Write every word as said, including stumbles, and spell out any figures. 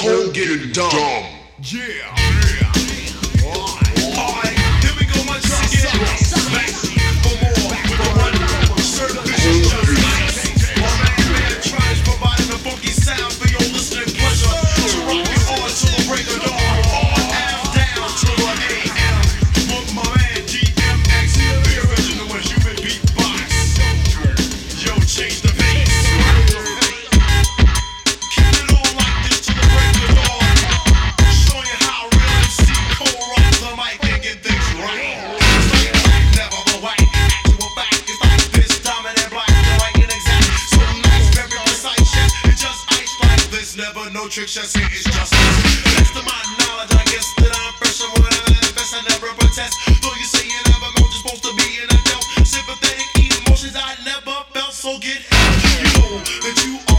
Cold getting dumb. Yeah. Yeah. Alright, here we go, my drum set. Back for more with the one certification just nice. My man, man, tries providing a funky sound for your listening pleasure. To rock it on to the break of dawn. Half down to the A M. Book my man D M X, the original and human beatbox. Yo, change the pace. Keep it on like this to the break of dawn. Showing you how real M C Cole rocks the mic and get things right. Never the white, actual fact is like this, dominant black, the right and exact. So nice, very precise, yes, it's just ice like this. Never no tricks, just here is just this. Best of my knowledge, I guess that I'm fresh and when I manifest, I never protest. Though you say you never know, you're supposed to be in a doubt. Sympathetic emotions I never felt, so get help. You know that you